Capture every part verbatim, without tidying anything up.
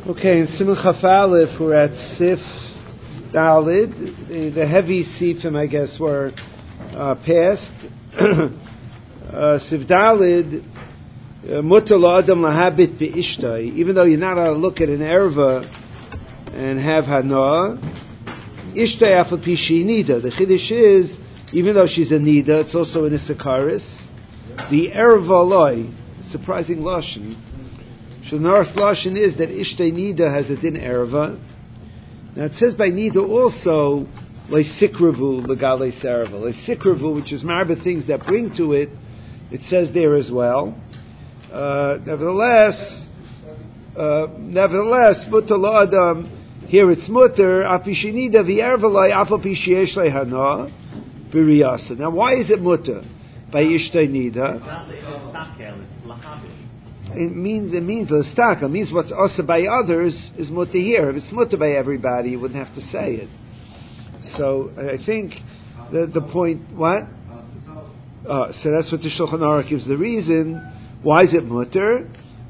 Okay, in Siman Chaf Aleph, we're at Sif Dalid. The, the heavy Sifim, I guess, were uh, passed. uh, Sif Dalid, Mutar L'Adam Lahabit Be'ishtai. Even though you're not allowed to look at an erva and have Hana, Ishtai Afal Pishi Nida. The Chiddush is, even though she's a Nida, it's also an Issakaris. The erva loy, surprising lashon. So the North Lashon is that Ishtay Nida has a din erva. Now it says by Nida also Leisikravu Legale Serva. Leisikravu, which is marba things that bring to it, it says there as well. Uh, nevertheless, uh, nevertheless, Mutar L'Adam, here it's Mutar, Apishi Nida V'erva Loi Afal Pishi Yesh Lei Hana B'riyasa. Now why is it Mutar by Ishtay Nida? It means it means l'staka. It means what's also by others is mutar here. If it's mutar by everybody, you wouldn't have to say it. So I think the the point. What? Uh, so that's what the Shulchan Aruch gives the reason. Why is it mutar?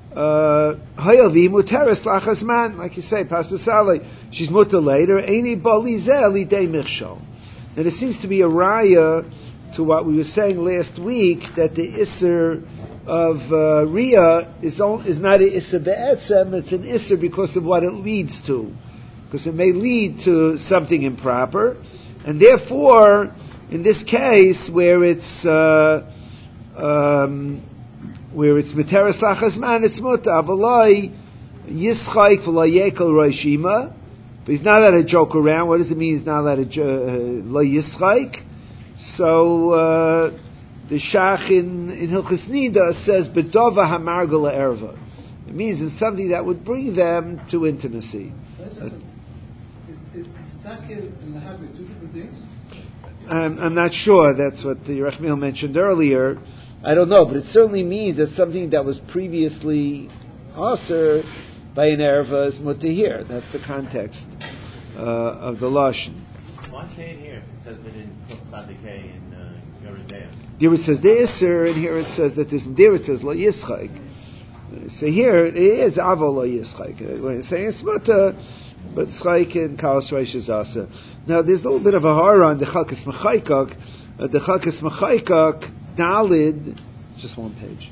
Hayavi muteres lachas man, like you say, Pastor Saleh. She's mutar later. Eini balizel lidei michshol. And it seems to be a raya to what we were saying last week that the Isser of uh, Riyah is is not an Isser be'etzem, it's an Isser because of what it leads to. Because it may lead to something improper. And therefore, in this case, where it's uh, um, where it's Meteres Lachas Man, it's Mutar. V'loi Yischayk v'loi Yekel Roshima. But he's not allowed to joke around. What does it mean he's not allowed to uh, Lo Yischayk? So, uh, the Shach in, in Hilchos Nida says, Bedova hamargala erva. It means it's something that would bring them to intimacy. Uh, is takir and lahabit two different things? I'm, I'm not sure. That's what the Rechmiel mentioned earlier. I don't know, but it certainly means that something that was previously aser by an erva is mutahir. That's the context uh, of the lashon. Why say it here? It says that in Tzadikei in uh, Yeridea. Here it says the Isser, and here it says that this. There it says Lo Yischayk. So here it is Avo Lo Yischayk. When it's saying it's Mutar, but Schayk and Kalas Reish is Asa. Now there's a little bit of a horror on the Chalkas Mechaykak. Uh, the Chalkas Mechaykak Dalid, just one page.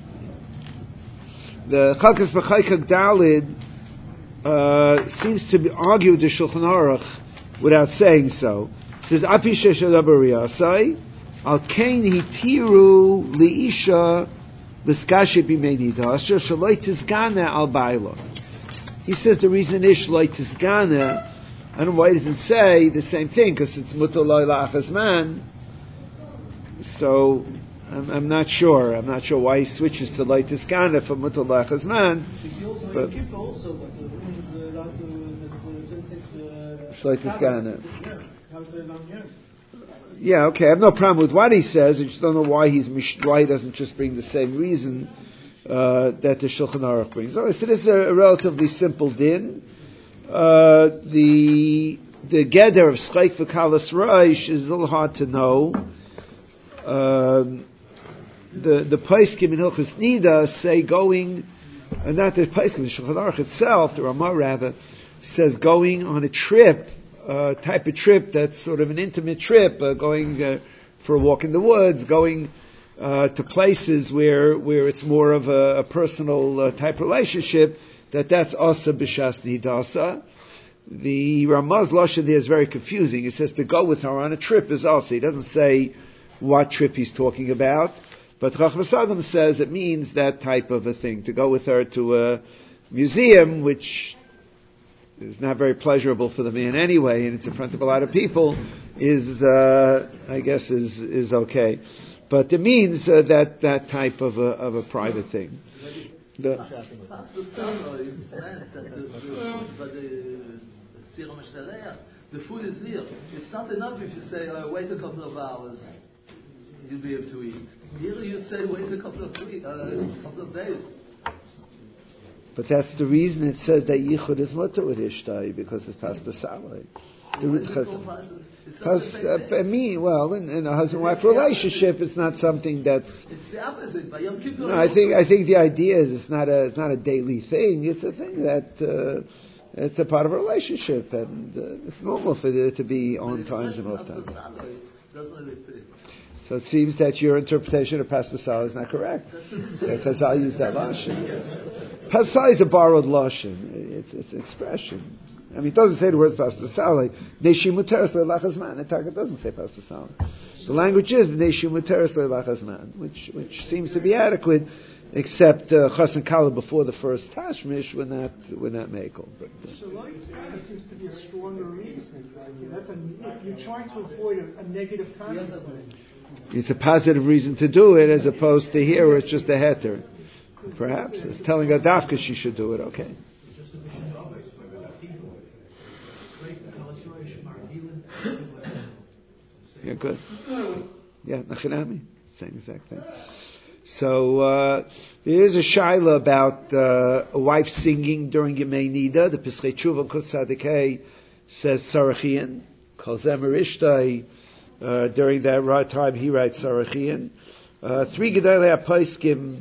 The Chalkas Mechaykak Dalid uh, seems to be argue the Shulchan Aruch without saying so. It says Api Sheshadabariyasai. Al kain hitiru liisha l'skashi b'meinida asher shaloi tizgana al baila. He says the reason is shaloi tizgana. I don't know why he doesn't say the same thing because it's mutar lo lachas man. So I'm, I'm not sure. I'm not sure why he switches to lo tizgana from mutar lo lachas man. But shaloi tizgana. Yeah, okay. I have no problem with what he says. I just don't know why he's why he doesn't just bring the same reason uh, that the Shulchan Aruch brings. So this is a, a relatively simple din. Uh, the the geder of Schayk v'Kalas Reish is a little hard to know. Um, the the Paiskim in Hilchos Nida say going, uh, not the Paiskim, the Shulchan Aruch itself, the Ramah rather, says going on a trip. Uh, type of trip that's sort of an intimate trip, uh, going uh, for a walk in the woods, going uh, to places where where it's more of a, a personal uh, type relationship, that that's asa b'shas nidasa. The Ramaz Lashon there is very confusing. It says to go with her on a trip is asa. He doesn't say what trip he's talking about, but Chachmas Adam says it means that type of a thing, to go with her to a museum, which is not very pleasurable for the man anyway, and it's in front of a lot of people, is, uh, I guess, is is okay. But it means uh, that that type of a, of a private thing. The, the food is here. It's not enough if you say, oh, wait a couple of hours, you'll be able to eat. Here you say, wait a couple of, week, uh, couple of days. But that's the reason it says that Yichud is mutar with Ishtai, because it's pas b'salei. The, Because uh, me, well, in, in a husband-wife relationship, it's not something that's. It's the opposite. By Yom Kippur, no, I think I think the idea is it's not a it's not a daily thing. It's a thing that uh, it's a part of a relationship, and uh, it's normal for there to be on times and off times. So it seems that your interpretation of Pas Pasal is not correct. Because I'll use that lashon. Pasal is a borrowed lashon. It's it's an expression. I mean, it doesn't say the words Pas Pasal. Like Neshi Muteres Le'lachazman. The Targum doesn't say Pas Pasal. The language is Neshi Muteres Le'lachazman, which which seems to be adequate, except Chas and Kala before the first Tashmish when that when that Mekel. But so like that seems to be a stronger reason. That's a, you're trying to avoid a, a negative consequence. It's a positive reason to do it, as opposed to here where it's just a heter. Perhaps it's telling a dafka she should do it. Okay. Yeah, good. Yeah, Nachinami, same exact thing. So uh, there is a shaila about uh, a wife singing during Yemei Nida. The Pesachei Tshuva Kutz Tzadikei says Sarachian, Kol Zemer Ishtai. Uh, during that right time, he writes Sarachian. Uh, three Gedolei HaPoskim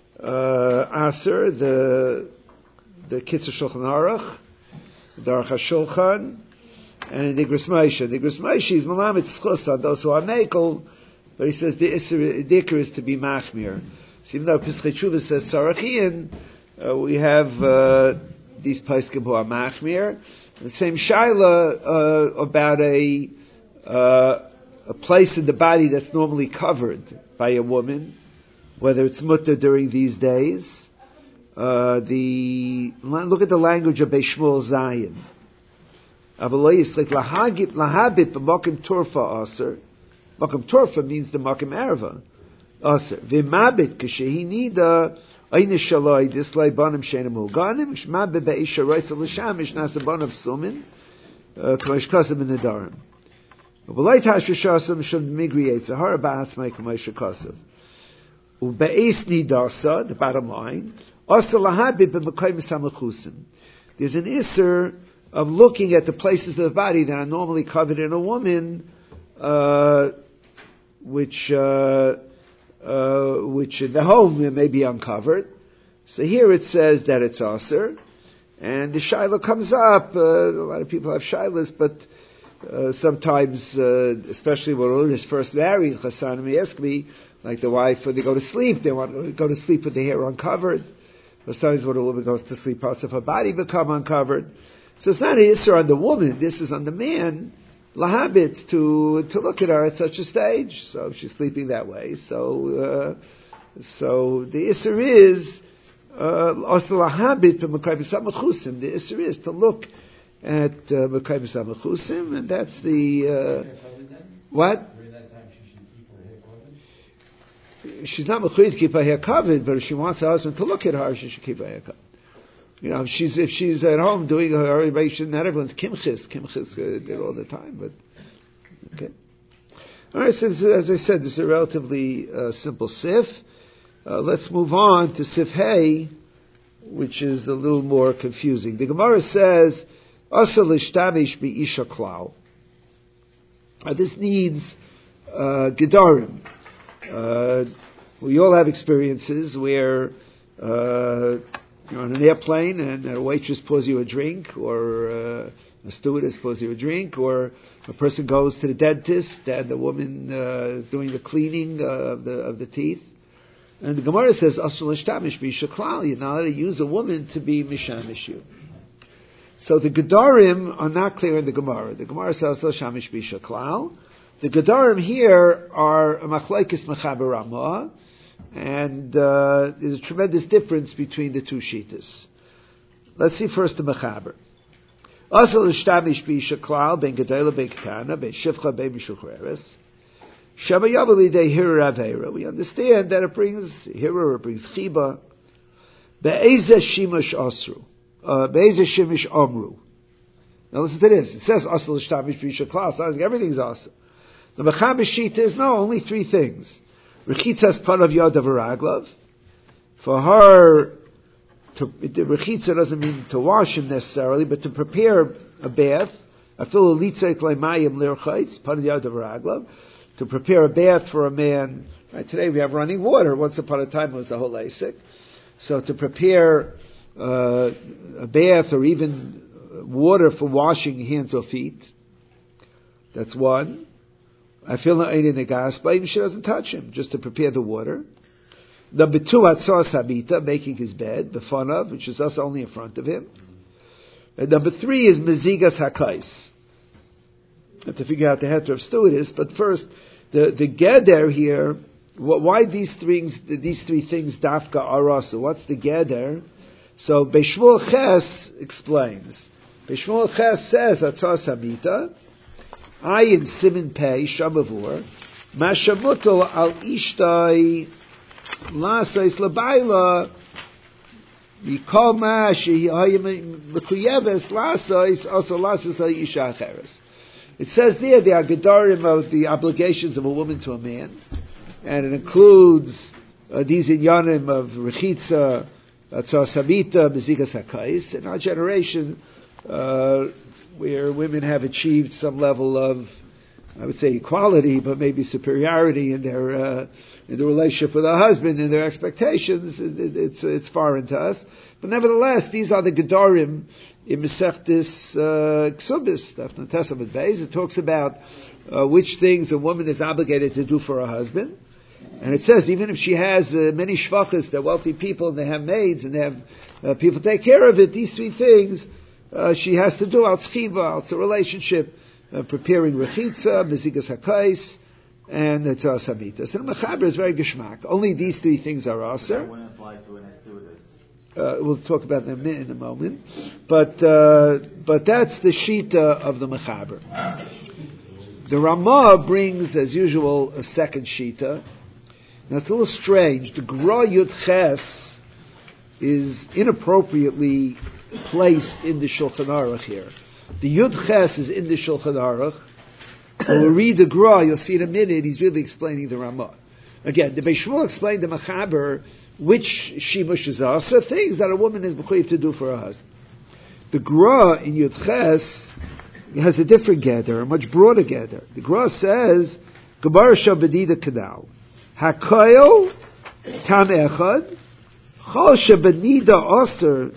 uh, Aser, the the Kitzur Shulchan Aruch, the Aruch HaShulchan, and the Igros Moshe. The Igros Moshe is Malamed Schus on those who are Mekel, but he says the Iker is to be Machmir. So even though Pesachei Tshuva says Sarachian, uh, we have uh, these Poskim who are Machmir. The same Shaila uh, about a uh, a place in the body that's normally covered by a woman, whether it's mutter during these days. Uh, the look at the language of Beishmul Zayin. Avaloi like lahagit lahabit b'makim turfa aser. Makim turfa means the makim erva aser. V'mabit k'shehi nida ayne shaloi dislay banim shenim uganim shmabit be'isha reisa l'shamish nasa banav sumin k'mash kasem in the darim. V'lay tashvishasam shum migri yitzahar ba'atz mei k'mash kasem. U'be'is nidarsa, the bottom line, aser lahabit b'makim samachusim. There's an iser of looking at the places of the body that are normally covered in a woman, uh, which uh, uh, which in the home may be uncovered. So here it says that it's aser, and the shaila comes up. Uh, a lot of people have shailas, but uh, sometimes, uh, especially when one is first married, Chassan Mieskmi, like the wife, when they go to sleep, they want to go to sleep with the hair uncovered. Sometimes when a woman goes to sleep, parts of her body become uncovered. So it's not an isser on the woman, this is on the man, lahabit, to to look at her at such a stage. So she's sleeping that way. So uh, so the isser is, also lahabit b'mekayim samachusim, the isser is to look at mekayim samachusim, and that's the, uh, what? She's not mechuyev to keep her hair covered, but if she wants her husband to look at her, she should keep her hair covered. You know, if she's if she's at home doing her oration, not everyone's kimchis. Kimchis uh, did all the time, but okay. All right, so as I said, this is a relatively uh, simple sif. Uh, let's move on to sif hey, which is a little more confusing. The Gemara says, "Asa l'shtamish be'isha klau." This needs uh, gedarim. Uh, we all have experiences where. Uh, You're on an airplane and a waitress pours you a drink, or uh, a stewardess pours you a drink, or a person goes to the dentist and the woman uh, is doing the cleaning uh, of the of the teeth. And the Gemara says, "Asul ishtamish b'ishaklal." You're not allowed to use a woman to be mishamish you. So the Gedarim are not clear in the Gemara. The Gemara says, "Asul shamish b'ishaklal." The Gedarim here are a machlekes mechaber ramah. And uh, there's a tremendous difference between the two shitas. Let's see first the mechaber. Asal ishtamish b'isha klal ben gedela ben ketana ben shivcha ben mishuchreres. Shema yavali de hira avera. We understand that it brings hira, it brings chiba. Be'ezeh shimash asru. Be'ezeh shimash amru. Now listen to this. It says asal ishtamish b'isha klal. So everything's asal. The mechaber shita is no, only three things. Rechitzas parav yadav v'raglav. For her, to, rechitza doesn't mean to wash him necessarily, but to prepare a bath, afilu litzek lemayim lirchayitz paniyad of raglav, to prepare a bath for a man. Right, today we have running water. Once upon a time it was the whole asik. So to prepare uh, a bath or even water for washing hands or feet, that's one. I feel not in the gas, but even she doesn't touch him, just to prepare the water. Number two, atzos habita, making his bed, b'fanav, which is us only in front of him. And number three is mezigas hakais. I have to figure out the heter of studis, but first, the the geder here. Why these things? These three things dafka arasu. What's the geder? So Beishmuel Ches explains. Beishmuel Ches says atzos habita. Ayin simin pei shamavur mashamutel al ishtai lasais labayla mikol ma shehayim mekuyeves lasais also lasais al isha acheres. It says there the agadorim of the obligations of a woman to a man, and it includes uh, these inyanim of rechitza, atzos habita, bezigas hakais. In our generation, uh, where women have achieved some level of, I would say, equality, but maybe superiority in their uh, in the relationship with their husband and their expectations, it, it, it's it's foreign to us. But nevertheless, these are the gedarim in Mesechtes Ksubis, Daf Testament Beis. It talks about uh, which things a woman is obligated to do for her husband. And it says, even if she has uh, many shvachas, they're wealthy people, and they have maids, and they have uh, people take care of it, these three things, Uh, she has to do al tzchiva, it's a relationship, uh, preparing rechitza, mezigas hakais, and tzas habitas. And mechaber is very geschmack. Only these three things are aser. That wouldn't apply to an estudis. Uh, we'll talk about them in a moment, but uh, but that's the shita of the mechaber. The Ramah brings, as usual, a second shita. Now it's a little strange. The Gra Yud Ches is inappropriately placed in the Shulchan Aruch here. The Yud Ches is in the Shulchan Aruch. When we read the Gra, you'll see in a minute, he's really explaining the Ramah. Again, the Beis Shmuel explained the Mechaber, which Shimush is also things that a woman is mechuyev to do for her husband. The Gra in Yud Ches has a different gather, a much broader gather. The Gra says, Gabar Shabedida Kanal, Hakoil Tam Echad, Chol Shabedida Oser,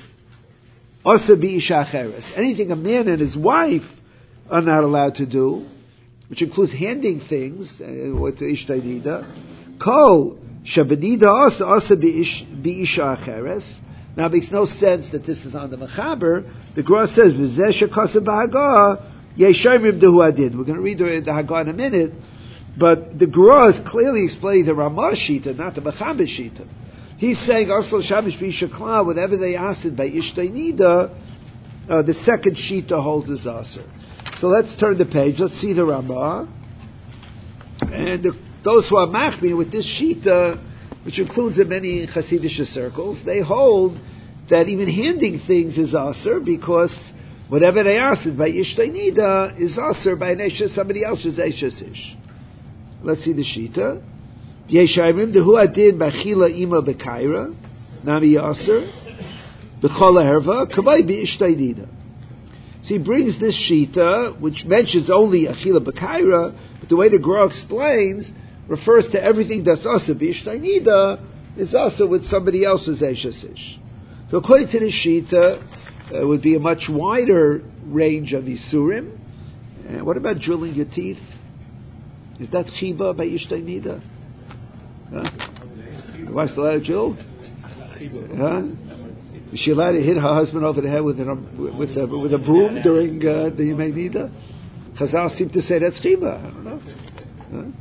anything a man and his wife are not allowed to do, which includes handing things, what to ishtadida, kol shabedida asa asa biisha acheres. Now it makes no sense that this is on the mechaber. The Gra says v'zeh shekasa b'haga yeshayim dehu adid. We're going to read the, the Haggah in a minute, but the Gra is clearly explaining the Ramah shita, not the mechaber shita. He's saying also Shamish B'Ishakla, whenever they asked it by Ishtay Nida, uh, the second shita holds as aser. So let's turn the page. Let's see the Ramah. And the, those who are machmir with this shita, which includes in many Hasidic circles, they hold that even handing things is aser because whatever they asked it by Ishtay Nida is aser by an Eshes, somebody else's Eshes ish. Let's see the shita. Yeshayim dehu adin b'chila ima b'kaira nami yaser b'chol herva kabay b'ishtay nida. So he brings this shita, which mentions only achila b'kaira, but the way the Gra explains refers to everything that's also b'ishtay nida is also with somebody else's eshesish. So according to this shita, it would be a much wider range of isurim. And what about drilling your teeth? Is that chiba by ishtay nida? Huh? The wife's allowed to drill? Huh? Is she allowed to hit her husband over the head with, an, with, a, with a broom during uh, the Yemei Nida? Chazal seem to say that's chiba. I don't know.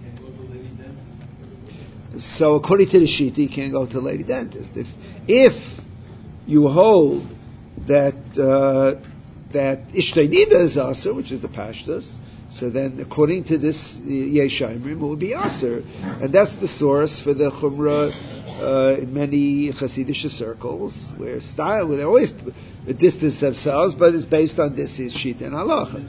Huh? So according to the Shita, you can't go to a lady dentist. If if you hold that uh, that Ishtay Nida is Aser, which is the Pashtas, so then, according to this Yeshayimrim, it would be Aser. And that's the source for the Chumrah uh, in many Hasidic circles, where style, where they always distance themselves, but it's based on this is Shita and Halacha.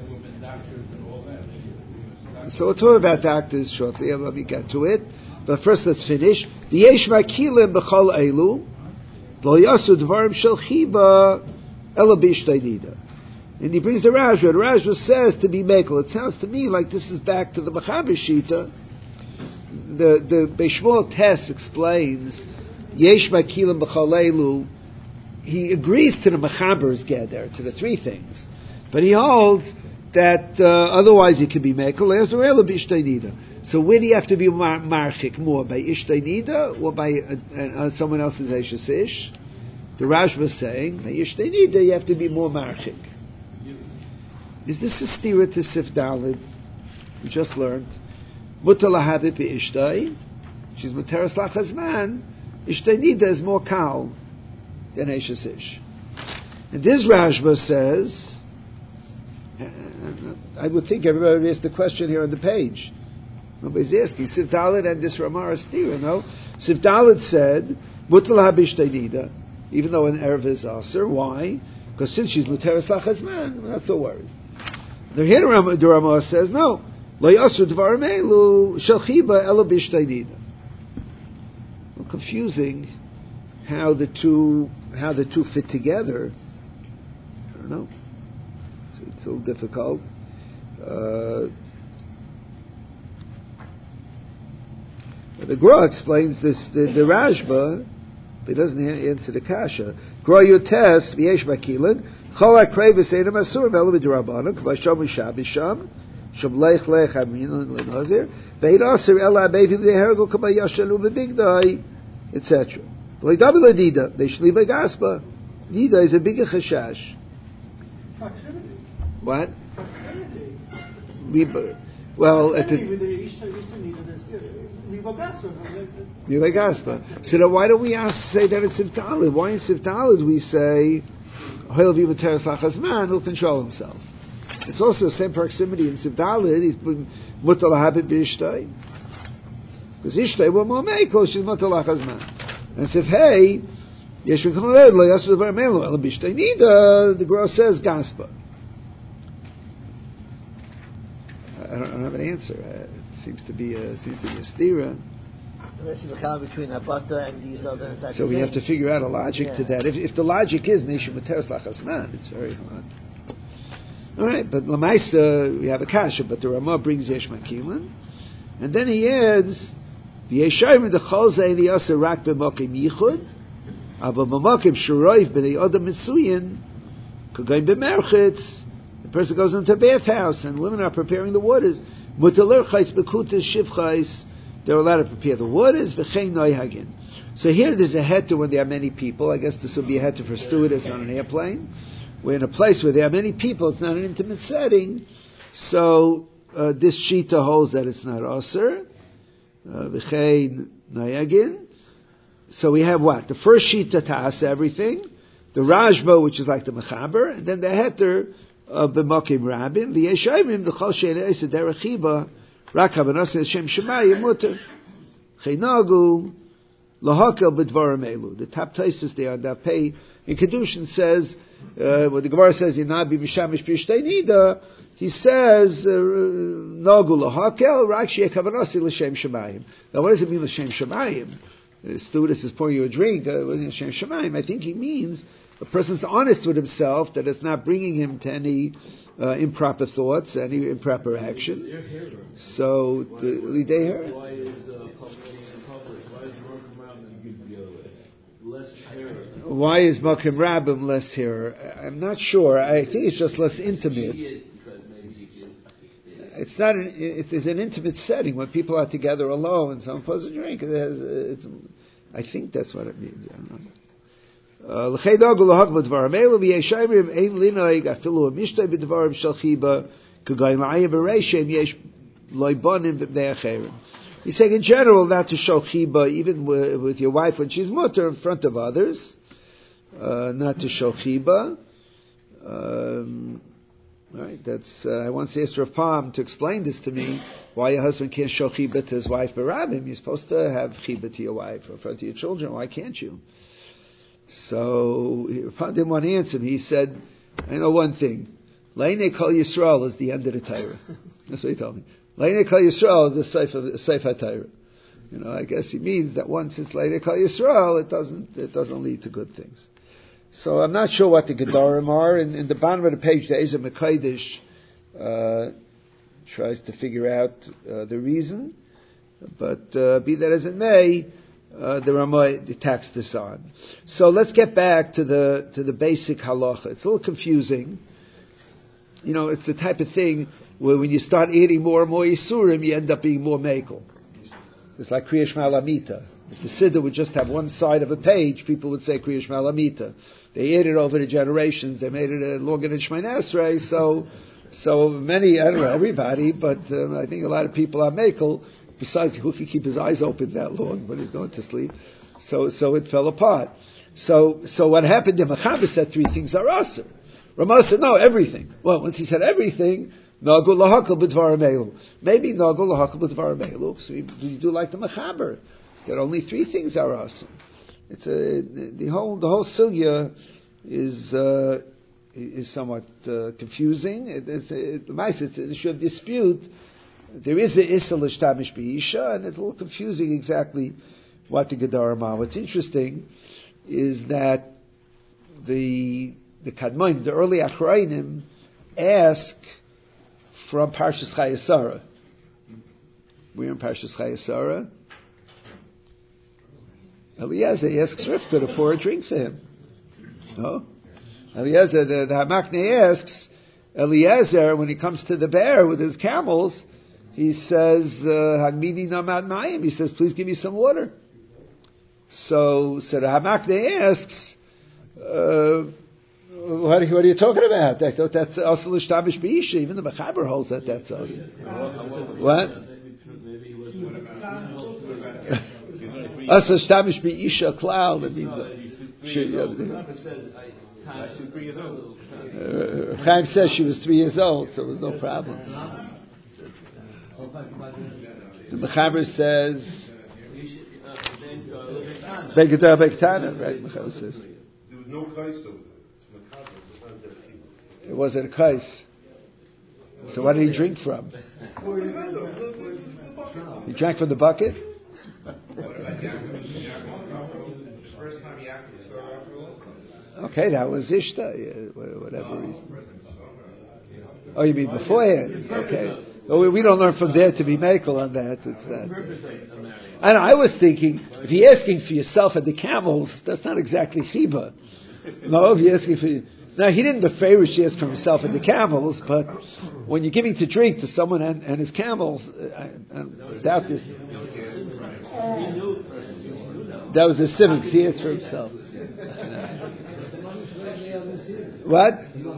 So we'll talk about doctors shortly, and let me get to it. But first let's finish. V'yesh makilim b'chol elu, lo yasu dvarim shel chiba ela b'ishtay nida. And he brings the Rashba. The Rashba says to be Mekel. It sounds to me like this is back to the Mechaber Shita. The the Beishmuel Tess explains Yesh Makilim B'Chalelu. He agrees to the Mechaber's Geder, to the three things, but he holds that uh, otherwise it can be Mekel. So where do you have to be mar- marchik more, by Ishtay Nida or by uh, uh, someone else's Eishes Ish? The Rashba is saying by Ishtay Nida you have to be more marchik. Is this a stira to Sif Dalid? We just learned. Mutar lahabit be'ishtay. She's muteras lachazman. Ishtay nida is more kal than Eishes Ish. And this Rashba says, I would think everybody would ask the question here on the page. Nobody's asking. Sif Dalid and this Ramar is stira, no? Sif Dalid said, Mutar lahabit ishtay nida, even though an Erev is aser. Why? Because since she's muteras lachazman, we're not so worried. The here the Ramah says no. Lo yasur dvarim elu shel chiba elo b'ishtay nida. Confusing how the two how the two fit together. I don't know. It's, it's a little difficult. Uh, the Gra explains this. The, the Rashba, but he doesn't answer the kasha. Gra yotes v'yesh makilin. Chol HaKrevis Eina Masur V'Elo B'Dirabanan K'Vashom V'Shabisham Shom Leich Leich Aminon L'Nazir Ve'id Aser Ela Abevi L'Hergel K'Ba Yashanu V'Bigdai, et cetera. V'Leidabi L'Dida V'Shli B'Gaspa. Dida is a bigger chashash. Proximity. What? Proximity. Liba. Well, at the With the Ishta Ishta Nida, there's Liba Gaspa. Liba Gaspa. So then why don't we ask say that it's Sivdalid? Why in Sivdalid we say he'll be Materas Lachazman, he'll control himself. It's also the same proximity in Sivdalid, he's Mutar Lahabit B'Ishtay. Because Ishtay will more Mekel, she's Mutar Lachazman. And Sif Hey, Yesh V'Chaled, Lo Yasur D'var Melo, El B'Ishtay Nida, the Gra says Gaspa. I don't, I don't have an answer. Uh, it seems to be a, seems to be a stira. Unless you have between Abata and these other types So of we things. have to figure out a logic yeah. to that. If, if the logic is Nisha Materas Lachazman, it's very hard. All right, but Lamaisa, we have a kasha, but the Ramah brings Yesh Makilan, and then he adds, V'yeshayim d'chol zeh liyaseh rak b'mokim yichud, aber b'mokim shoroiv b'nei odom mitzuyin, k'goyim b'merchitz, the person goes into a bathhouse, and women are preparing the waters, mutar l'rchais b'kutas shivchais, they're allowed to prepare the waters, v'chein noyhagin. So here there's a heter when there are many people. I guess this will be a heter for stewardess on an airplane. We're in a place where there are many people. It's not an intimate setting. So uh, this shita holds that it's not aser. V'chein noyhagin. So we have what? The first shita ta'as everything. The Rashba, which is like the Mechaber. And then the heter of the Mokim Rabim. V'yeshayim d'chol she'en eised derech chiba. Rak habanos Hashem Shemayim muter. Cheinagu lahakel b'dvarim elu. The top taisus there on that pay in Kedushin says, uh, when the Gemara says Yinabi Mishamish B'Ishtay Nida, he says Nagu lahakel rak she'ek habanos l'shem Shemayim. Now what does it mean l'shem Shemayim? The stewardess is pouring you a drink. Uh, what is l'shem Shemayim? I think he means a person's honest with himself, that it's not bringing him to any uh, improper thoughts, any improper action. So, the Lideher. Why is uh, public in public? Why is Mokum Rabbim less terror? Why is Mokum Rabbim less terror? I'm not sure. I think it's just less intimate. It's not. An, it is an intimate setting when people are together alone and someone pours a drink. It has, it's, I think that's what it means. I don't know. L'chei dagu lahak b'dvarim elu v'yeshayim ein linoig afilu mishtay b'dvarim shel chiba k'gayim la'ayim b'reishem yesh loibonim b'bnei acherim. He's saying in general not to show chiba even with, with your wife when she's mutter in front of others, uh, not to show chiba. Um, right, that's. Uh, I once asked Rav Palm to explain this to me. Why your husband can't show chiba to his wife b'rabim? You're supposed to have chiba to your wife or in front of your children. Why can't you? So Rav didn't want to answer him. He said, "I know one thing. Leine Kol Yisrael is the end of the Torah." That's what he told me. Leine Kol Yisrael is the Seif HaTorah. You know, I guess he means that once it's Leine Kol Yisrael, it doesn't it doesn't lead to good things. So I'm not sure what the Gedarim are. In, in the bottom of the page, the Ezer Mekaydish uh, tries to figure out uh, the reason. But uh, be that as it may, uh, the Ramah tacks this on. So let's get back to the to the basic halacha. It's a little confusing. You know, it's the type of thing where when you start adding more and more Yisurim, you end up being more Mekel. It's like Kriya Shema Lamita. If the Siddur would just have one side of a page, people would say Kriya Shema Lamita. They ate it over the generations. They made it uh, longer than Shemay Esrei. So, so many, I don't know everybody, but um, I think a lot of people are Mekel. Besides, who can keep his eyes open that long when he's going to sleep? So, so it fell apart. So, so what happened? The Mechaber said three things are aser. Ramah said no, everything. Well, once he said everything, Nagul lahakal b'dvar meilu. Maybe Nagul lahakal b'dvar meilu. So you, you do like the Mechaber. That only three things are aser. It's a the whole the whole sugya is uh, is somewhat uh, confusing. It, it's it, it's an issue of dispute. There is a Issa l'shtamish b'isha, and it's a little confusing exactly what the Gedarim are. What's interesting is that the the Kadmonim, the early Achrayim, ask from Parshas Chayesara. We're in Parshas Chayesara. Eliezer asks Rivka to pour a drink for him. No? Eliezer, the, the Hamakne asks Eliezer, when he comes to the bear with his camels, he says, Hagmini namat mayim. He says, please give me some water. So, so the Hamakne asks, uh, what, are you, what are you talking about? I thought that's also l'shtabish b'isha. Even the Mechaber holds that that's also. What? Also l'shtabish b'isha klal. That means Chaim says she was three years old, so there was no problem. The Mechaber says, Begedah Bektana, right? Mechaber says. There was no kais over there. It wasn't a kais. So what did he drink from? He drank from the bucket? Okay, that was Ishta, yeah, whatever reason. Oh, you mean beforehand? Okay. Well, we, we don't learn from there to be Mekel on that. It's that. And I was thinking, if you're asking for yourself and the camels, that's not exactly Chiba. No, if you're asking for... Now, he didn't beferish ask for himself and the camels, but when you're giving to drink to someone and, and his camels, I, I doubt this. That was a civics. He asked for himself. What?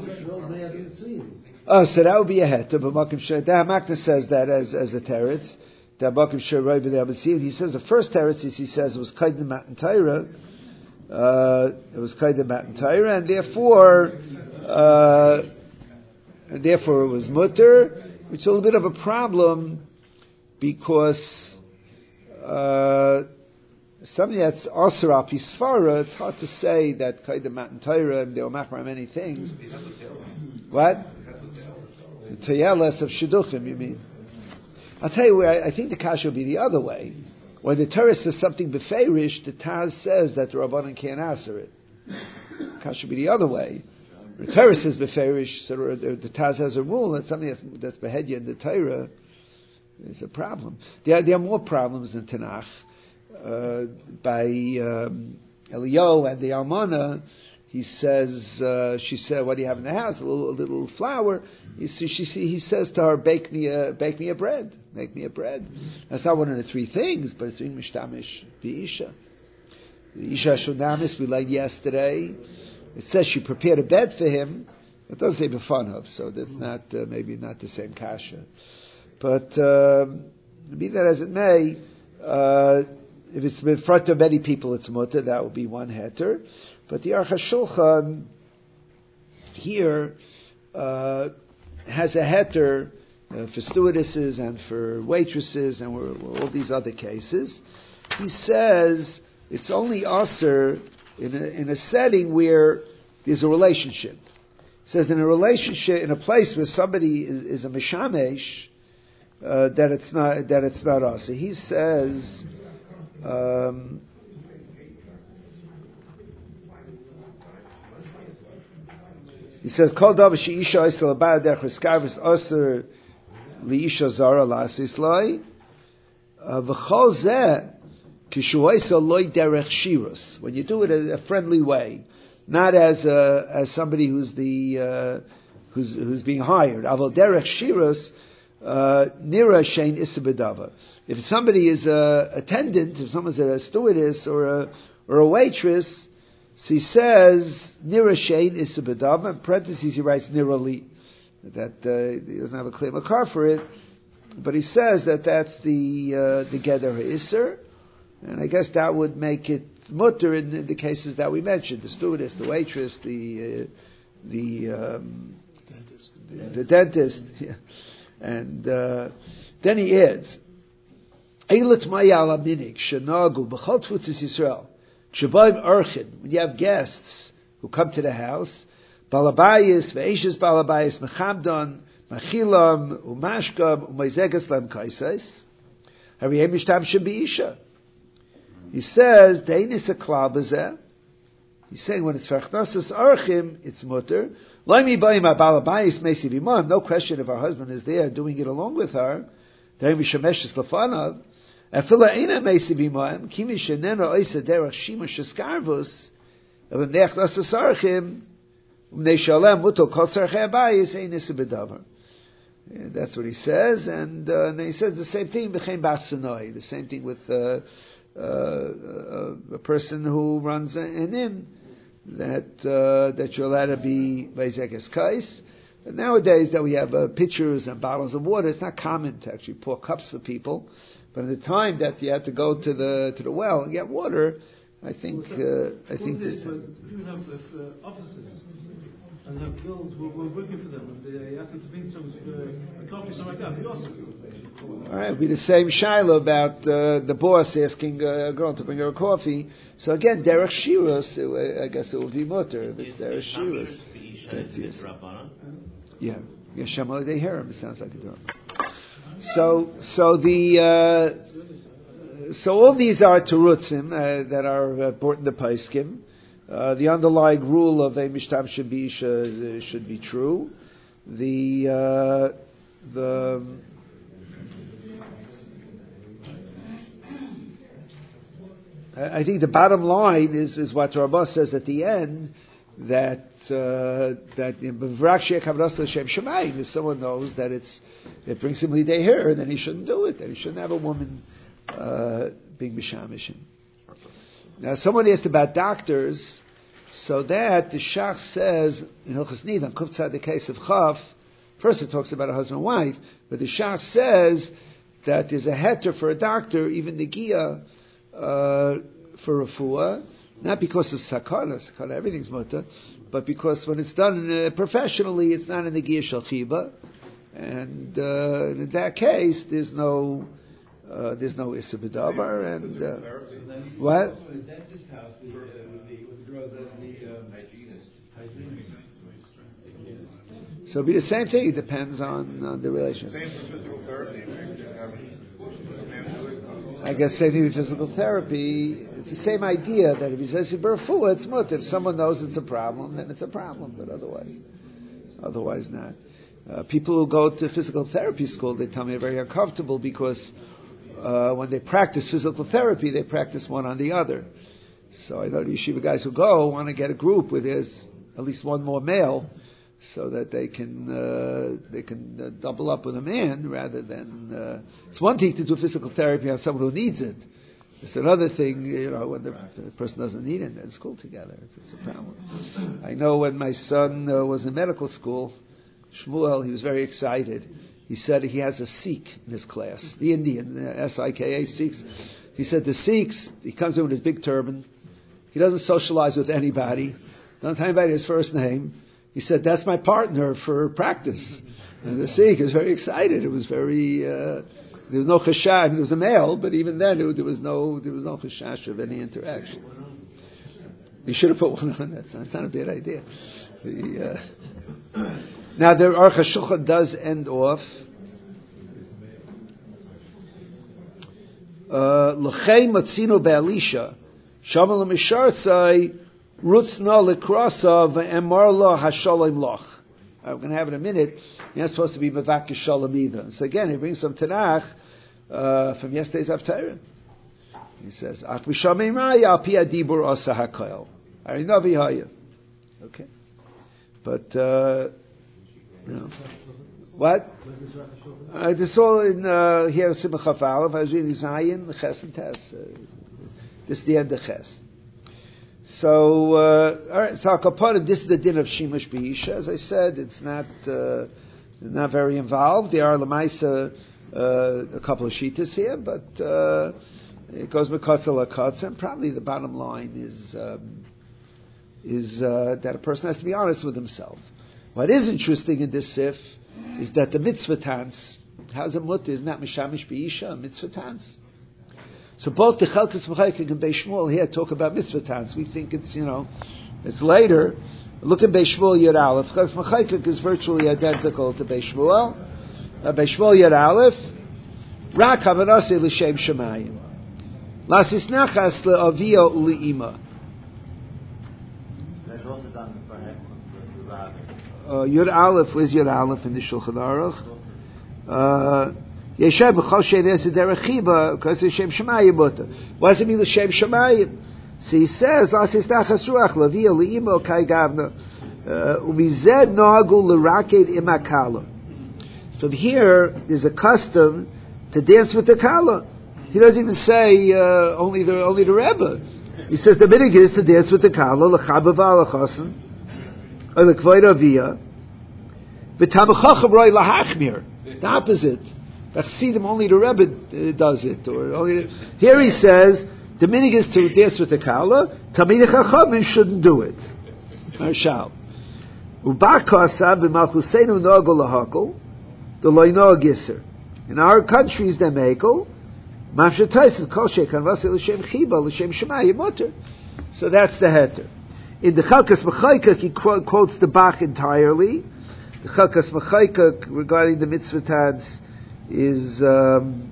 Oh, so that would be a heter, but Makim Shur, the Hamakna says that as, as a teretz. The Makim Shur, right, but he says the first teretz is, he says, it was Kaidim Matan Torah. Uh, it was Kaidim Matan Torah, and therefore, uh, and therefore it was mutter, which is a little bit of a problem, because, uh, something that's Asar al Pi Svara, it's hard to say that Kaidim Matan Torah, and they were machmar many things. What? The Toyeles of Shidduchim, you mean? I'll tell you where I, I think the kasha will be the other way. When the Torah says something beferish, the Taz says that the Rabbanan can't answer it. The kasha will be the other way. The Torah says beferish, so the, the Taz has a rule that something that's, that's behedya in the Torah is a problem. There, there are more problems in Tanakh. Uh, by um, Eliyahu and the Almana, he says, uh, she said, "What do you have in the house? A little, a little flour." You see, she see, he says to her, "Bake me a, bake me a bread, make me a bread." That's not one of the three things, but it's in mishtamish v'isha. The isha shunamis we learned yesterday. It says she prepared a bed for him. It doesn't say b'fanav, so that's not uh, maybe not the same kasha. But um, be that as it may. Uh, If it's in front of many people, it's mutter. That would be one heter. But the Aruch HaShulchan here uh, has a heter uh, for stewardesses and for waitresses and all these other cases. He says it's only aser in a, in a setting where there's a relationship. He says in a relationship, in a place where somebody is, is a mishamesh, uh, that it's not that it's not aser. He says. Um, He says, "Kol davar sheisha isel abad derech eskarvus aser liisha zara lasis loy v'chol zeh kishu isel loy derech shirus." When you do it in a friendly way, not as a, as somebody who's the uh, who's who's being hired. Aval derech shirus nira shein isabedava. If somebody is a attendant, if someone's a stewardess or a or a waitress, so he says nira shein isabedava. In parentheses, he writes nirali, that uh, he doesn't have a clear makar for it, but he says that that's the uh, the geder ha'isser, and I guess that would make it mutter in, in the cases that we mentioned: the stewardess, the waitress, the uh, the, um, the the dentist, yeah. And uh, then he adds, "Eilat ma'yal aminik shenagu b'chol tfutzis Yisrael sheba'im archin." When you have guests who come to the house, balabayis ve'eshes balabayis mechamdon machilam umashkam umayzegas lem kaisais hariyem mishtam shebiisha. He says, "Deinis a klal b'zeh." He's saying when it's ferchnasas archim, it's mutter. No question if our husband is there doing it along with her. Even that's what he says, and, uh, and he says the same thing. The same thing with uh, uh, a person who runs an inn. That uh, that you're allowed to be Vayzekes Kais. Nowadays that we have uh, pitchers and bottles of water, it's not common to actually pour cups for people. But at the time that you had to go to the to the well and get water, I think uh, I think this. But people have uh, offices and have girls who were working for them, and they ask them to bring some uh, a coffee, something like that. Be awesome. All right, it'd be the same shiloh about uh, the boss asking uh, a girl to bring her a coffee. So again, derech shiras, I guess it will be mutter if it's derech shiras. Yes. Yeah, yeah, Shamal they hear him. It sounds like a drum. So, so the uh, so all these are terutzim uh, that are uh, brought in the Paiskim. Uh, the underlying rule of a mishtam shabisha should be true. The uh, the I think the bottom line is, is what Rabbah says at the end, that uh, that if someone knows that it's it brings him lidei here, then he shouldn't do it. Then he shouldn't have a woman uh, being mishamishim. Now, someone asked about doctors, so that the Shach says in Hilchos Nidam, Kuf Tzad, the case of Chav. First, it talks about a husband and wife, but the Shach says that there's a heter for a doctor, even the Gia. Uh, for refuah, not because of sakana, sakana, everything's mutter, but because when it's done uh, professionally, it's not in the giyah shel chiba, and uh, in that case, there's no, uh, there's no issa b'davar, and uh, what? The dentist house, the, uh, with the, with the girls, that's the um, hygienist. So it'll be the same thing. It depends on, on the relationship. Same for physical therapy. I guess same thing with physical therapy. It's the same idea that if he says berfuah, it's mut. If someone knows it's a problem, then it's a problem. But otherwise, otherwise not. Uh, people who go to physical therapy school, they tell me they're very uncomfortable because uh, when they practice physical therapy, they practice one on the other. So I know the yeshiva guys who go want to get a group where there's at least one more male, so that they can uh, they can uh, double up with a man rather than. Uh, it's one thing to do physical therapy on someone who needs it. It's another thing, you know, when the, the person doesn't need it, then school together. It's, it's a problem. I know when my son uh, was in medical school, Shmuel, he was very excited. He said he has a Sikh in his class, the Indian, uh, S I K A, Sikhs. He said the Sikhs, he comes in with his big turban. He doesn't socialize with anybody. Doesn't tell anybody his first name. He said, that's my partner for practice. And the Sikh is very excited. It was very, uh, there was no chashash. I mean, it was a male, but even then it, there was no, there was no chashash of any interaction. You should have put one on. That's not, that's not a bad idea. The, uh, now, the Aruch HaShulchan does end off. L'chei matzino be'alisha, shamal mishartzai, Rutzna lekrasa ve'emar lo hashalom loch. I'm going to have in a minute. You're not supposed to be mevakish shalom either. So again, he brings some Tanakh uh, from yesterday's Haftarah. He says, "Ach b'shamei raya al pi adibur asa hakoil." Arinavi haya. Okay, but uh, you know, what? Uh, this is all in uh, here Simcha Chaf Aleph. I was reading Zayin, Ches and Tes. Uh, this is the end of Ches. So, uh, all right. So, Akaparim, this is the din of Shimush B'Isha. As I said, it's not uh, not very involved. There are Lamaisa uh, a couple of shitas here, but uh, it goes Mekatza Lakatza, and probably the bottom line is um, is uh, that a person has to be honest with himself. What is interesting in this sif is that the mitzvah tans, how's a mutter, is not Mishamish B'Isha, a mitzvah tans. So both the Chalkas Mechaykik and Beis Shmuel here talk about mitzvah tans. We think it's, you know, it's later. Look at Beis Shmuel Yud Aleph. Chalkas Mechaykik is virtually identical to Beis Shmuel. Uh, Beis Shmuel Yud Aleph. Rak havanase l'shem shemayim. Lasis nachas le'avio u'li'ima. There's also done for him. Yud Aleph, where's Yud Aleph in the Shulchan Aruch? Uh, Yeshem b'chol she'neh derech chiba, because the Shem Shemayim mutter. What does it mean, the Shem Shemayim? So he says, Lasis nachas ruach l'avio u'li'ima kai gavna. Umized nohagu l'raked imakala. From here, there's a custom to dance with the kala. He doesn't even say uh, only the only the Rebbe. He says the minig is to dance with the kala, l'chabava l'chasen, or l'kvoid aviyah, v'tamachacham roi lahachmir. The opposite. The Chassidim, only the Rebbe uh, does it. Or only here he says the minig is to dance with the kala. Tamid chachamim shouldn't do it. Marshal. Ubakasa b'malchuseinu nogu lahakol. The loino gisser. In our countries, they makel. Mafshatais is kol shekan v'aseh l'shem chiba l'shem shemayim mutter. So that's the heter. In the Chalkas Mechaykik, he quotes the Bach entirely. The Chalkas Mechaykik regarding the mitzvah tans is um,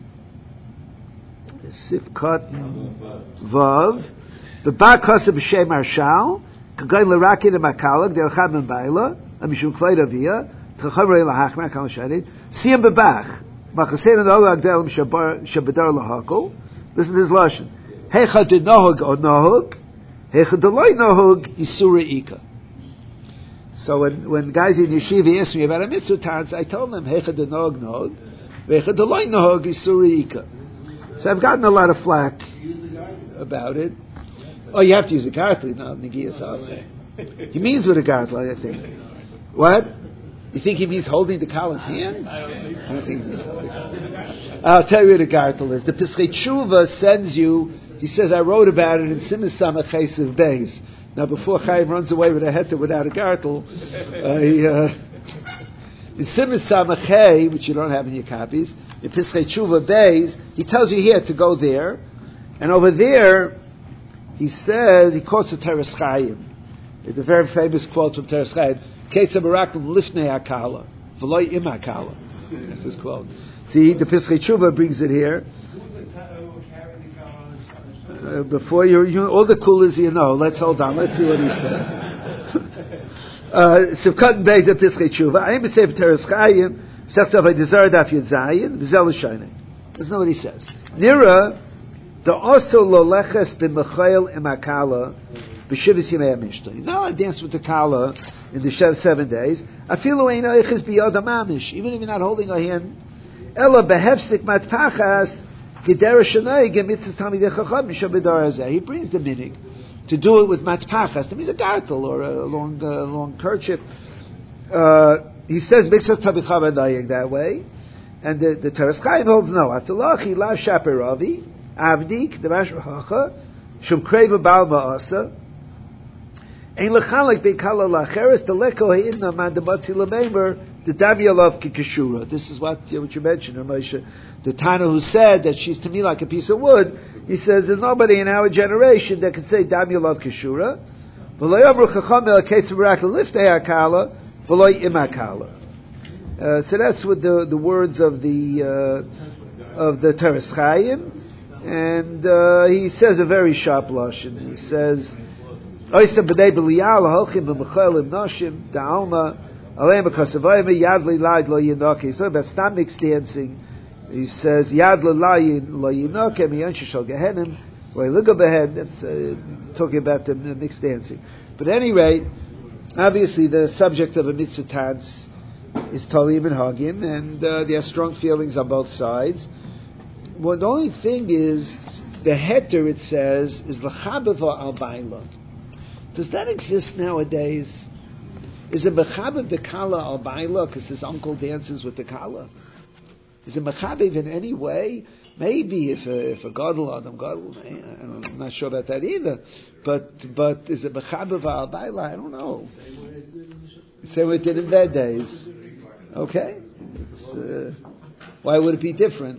Sifkat Vav. The Bach Hasa b'shem Arshal kagayin l'rakin emakala g'derchad membayla amishum kvayid aviyah. Siyam bebach. Machasena nohag agdelim shabadar lahakol. Listen to his lashon. Hecha de nohag or nohag. Hecha de loy nohag isura ika. So when, when guys in yeshiva asked me about a mitzvah tans, I told them hecha de nohag nohag. Hecha de loy nohag isura ika. So I've gotten a lot of flack about it. Oh, you have to use a gartel, not negiyas also. He means with a gartel, I think. What? You think he means holding the Kala's hand? I don't think, I don't think he means holding it. I'll tell you what a gartel is. The Pesachei Tshuva sends you, he says, I wrote about it in Simas Samach Chesiv Beis. Now, before Chaim runs away with a heter without a gartel, uh, he, uh, in Simas Samach Chei, which you don't have in your copies, in Pesachei Tshuva Beis, he tells you here to go there, and over there, he says, he quotes the Teres Chaim. It's a very famous quote from Teres Chaim. Keitza barakum lifnei akala, v'loy im akala. That's his quote. See, the Pesachei Tshuva brings it here. Uh, before you, you, all the coolers you know. Let's hold on. Let's see what he says. Sivkat beis the Pesachei Tshuva. Ayim b'seif Teres Chaim. B'sechtav ha'dizar daf yud zayin. V'zel l'shaynei. That's not what he says. Nira the also lo leches b'mechayel im akala. No, I dance with the kala in the seven days. I feel even if you're not holding a hand. Ella behefsik matpachas gedera shenai gemitzvah tamidei chacham mishabedar. He brings the minig to do it with matpachas. That means a gartel or a long, uh, long kerchief. Uh, he says mitzvah tabichav that way, and the, the Teres Chaim holds no. Atalachi la shaperavi avdik demash hacha shum kreva bal ma'asa. Ein lechalek beikala lacheres deleko heidna man dematzi lememer the damyalav kikashura. This is what what you mentioned, Ramosha. The Tana who said that she's to me like a piece of wood. He says there's nobody in our generation that can say damyalav kishura. V'lo yavru chacham el ketzim barak liftei akala v'lo imakala. So that's what the the words of the uh, of the Teres Chaim, and uh, he says a very sharp lashon. He says. Oysa b'nei Belial holchim b'mechelim noshim da'alma aleim b'kasavayim yad li'layd lo yinoke. He's talking about stam mixed dancing. He says yad li'layd lo yinoke mi'yonshe shal gehenim v'yiliga behen. That's uh, talking about the, the mixed dancing. But at any rate, obviously the subject of a mitzvah tans is Talim and Hagim, and uh, there are strong feelings on both sides. Well, the only thing is, the heter, it says, is l'chabeva al baila. Does that exist nowadays? Is it mechabev the kala al baila because his uncle dances with the kala? Is it mechabev in any way? Maybe if a, if a gadol adam gadol, I'm not sure about that either. But but is it mechabev al baila? I don't know. Same way it did in their days. Okay. Uh, why would it be different?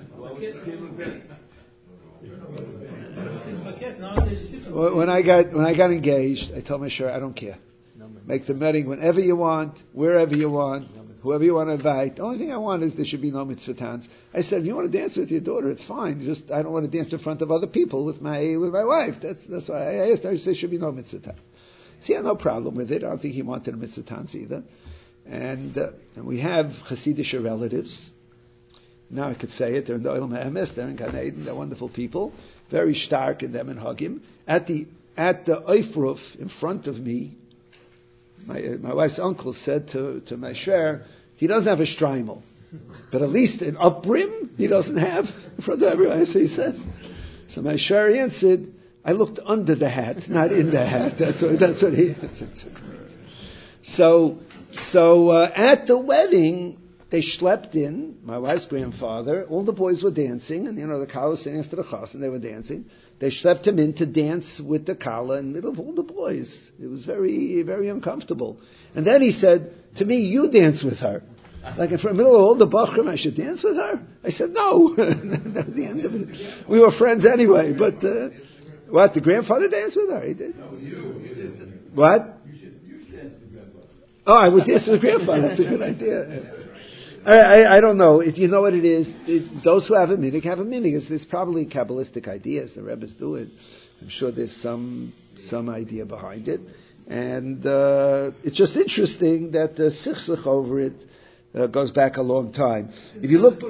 When I got when I got engaged, I told my share I don't care. Make the wedding whenever you want, wherever you want, whoever you want to invite. The only thing I want is there should be no mitzvah tans. I said, if you want to dance with your daughter, it's fine. Just I don't want to dance in front of other people with my with my wife. That's that's why I asked her. I said there should be no mitzvah tans. See, I had no problem with it. I don't think he wanted a mitzvah tans either. And uh, and we have Hasidic relatives. Now I could say it. They're in the Olam HaEmes. They're in Gan Eden. They're wonderful people. Very stark in them and Hagim. At the at the Eifruf in front of me, my uh, my wife's uncle said to to my share, he doesn't have a shtreimel, but at least an upbrim he doesn't have in front of everyone. So he says. So my share answered, I looked under the hat, not in the hat. That's what that's what he answered. So so uh, at the wedding. They schlepped in, my wife's grandfather, all the boys were dancing, and you know, the kala was sitting next to the chas, and they were dancing. They schlepped him in to dance with the kala in the middle of all the boys. It was very, very uncomfortable. And then he said, to me, you dance with her. Like in the middle of all the bachrim, I should dance with her? I said, no. That was the end of it. We were friends anyway, but, uh, what, the grandfather danced with her? He did. No, you. You did. What? You should, you should dance with grandfather. Oh, I would dance with grandfather. That's a good idea. I, I, I don't know. If you know what it is, it, those who have a minig have a minig. It's, it's probably Kabbalistic ideas. The Rebbe's do it. I'm sure there's some some idea behind it. And uh, it's just interesting that the sichsich over it uh, goes back a long time. If you look...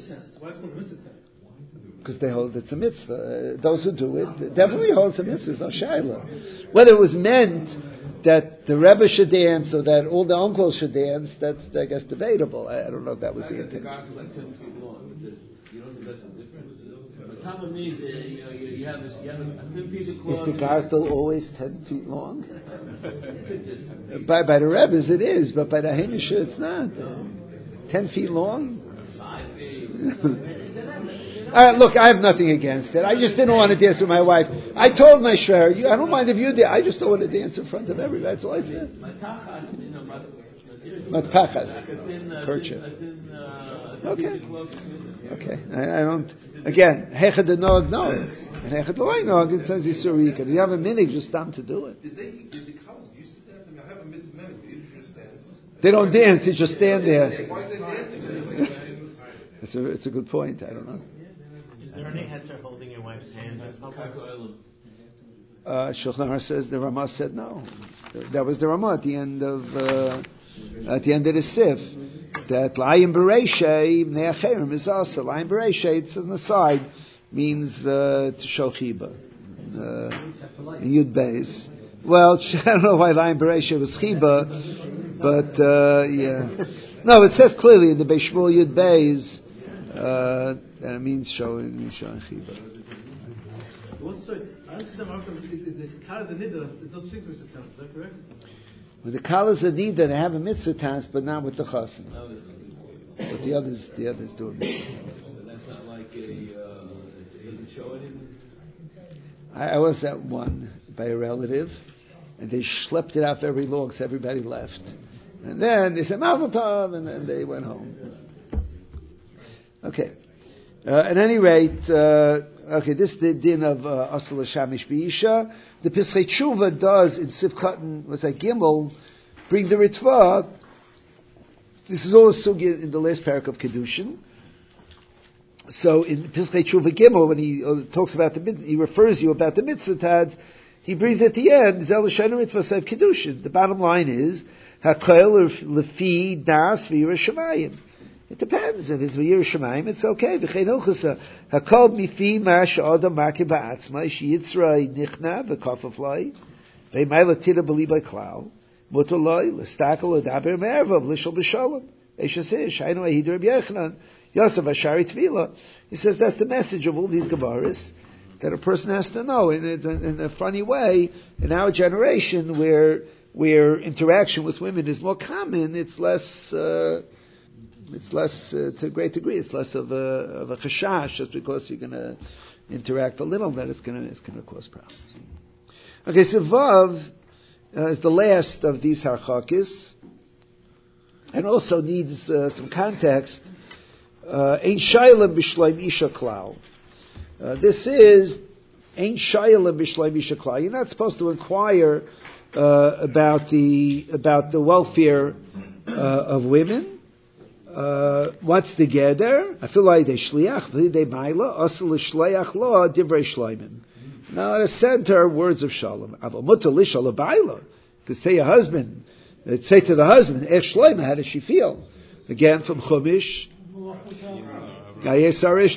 Because they hold it's a mitzvah. Uh, those who do it definitely hold it's a mitzvah. It's no shayla. Whether it was meant that the Rebbe should dance or that all the uncles should dance, that's, I guess, debatable. I, I don't know if that was the intent. The gartel like ten feet long. You don't think that's a difference? The top of means, you know, you have this, you have a thin piece of cloth. Is the gartel always ten feet long? by by the Rebbe's it is, but by the Hamish it's not. Ten feet long? Five feet. All right, look, I have nothing against it. I just didn't want to dance with my wife. I told my shrer, I don't mind if you did. I just don't want to dance in front of everybody. That's all I said. Matpachas. Percha. Okay. Okay. I, I don't. Again, hechad the nog no, and hechad the loy nog. It says Yisuri. If you have a minig, just stop to do it. Did they? Did the cows used to dance? I mean, I have a minig, but you just dance. They don't dance. They just stand there. Why is they dancing? It's a it's a good point. I don't know. Is there any heter holding your wife's hand? Uh, Shulchan Aruch says the Ramah said no. That was the Ramah at the end of uh, at the end of the Sif. That Layim Bereishei Bnei Acherim is also Layim Bereishei. It's on the side means uh, to show chiba. Uh, Yud Beis. Well, I don't know why Layim Bereishei was chiba, but uh, yeah. No, it says clearly in the Beis Shmuel Yud Beis. Uh, and it means showing, it means showing chiba. What's the the kala and nida? Those things are is that correct? With the kala and nida, they have a mitzvah tans, but not with the chassan. But the others, the others do it. That's not like a uh, doesn't show anything. I, I was at one by a relative, and they schlepped it out very long, so everybody left. And then they said Mazel Tov, and then they went home. Okay. Uh, at any rate, uh, okay, this is the din of Asal uh, Shamish B'Isha. The Pesach Tshuva does in Sivkatan, was like Gimel, bring the Ritva. This is all a sugya in the last parak of Kedushin. So in Pesach Tshuva Gimel, when he uh, talks about the he refers you about the mitzvah tads, he brings at the end, Zel Shenu Mitzvah Sev Kedushin. The bottom line is, HaKol Lefi Das V'Yirah Shemayim. It depends. If it's V'Yirah Shemayim, it's okay. V'chein Hilchasa, HaKol Mifi Ma She'odam Maki Ba'atzma, She'yitzra Nichna V'Kofaflai, V'Mayla Tira B'li B'Klal, Mutoloi, L'Stakel L'Daber Me'ervav, L'Shol B'Shalom, Eishaseh, Shainu Ahid Rabbi Yechanan, Yosef Ashari Tvila. He says that's the message of all these Gemaras, that a person has to know in a, in a funny way. In our generation, where where interaction with women is more common, it's less uh, it's less uh, to a great degree. It's less of a of a chashash just because you're going to interact a little. That it's going to it's going to cause problems. Okay, so Vav uh, is the last of these harchakis, and also needs uh, some context. Ein shayla b'shleim isha klal. Uh, this is ain't shayla b'shleim isha klal. You're not supposed to inquire uh, about the about the welfare uh, of women. Uh, what's together? I feel like they shliach they maila asel shliach lo divrei shleimim. Now it said to her words of shalom. Aval mutar lisha lebaila. To say a husband, say to the husband, Ech shleima, how does she feel? Again from Chumash. Right,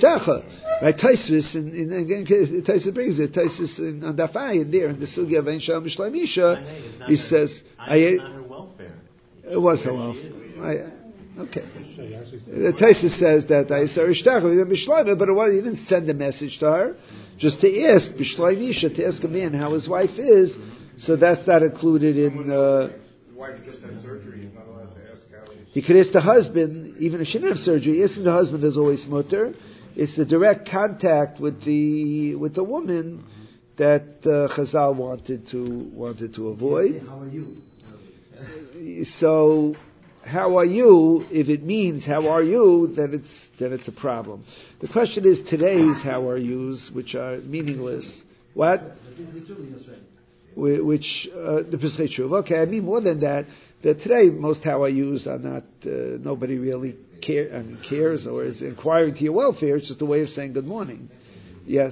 Taisus in, in, in Taisus brings it. Taisus in, on Dafai in there in the Sugya of Ein Shalom Mishlaimisha, he says, "It's not her welfare." It was her welfare. I, okay. Taisus says that Ayesar Ishtachah Mishlaima, but it was, he didn't send a message to her, just to ask Mishlaimisha, to ask a man how his wife is. So that's not included in. Uh, wife just had surgery. He's not allowed to ask how. He could ask the husband, even if she didn't have surgery. Asking the husband is always mutter. It's the direct contact with the with the woman that uh, Chazal wanted to wanted to avoid. How are you? So, how are you? If it means how are you, then it's then it's a problem. The question is today's how are yous, which are meaningless. What? Which uh, the Pesachei Tshuva. Okay, I mean more than that. That today most how I use are not. Uh, nobody really care, I mean, cares or is inquiring to your welfare. It's just a way of saying good morning. Yes.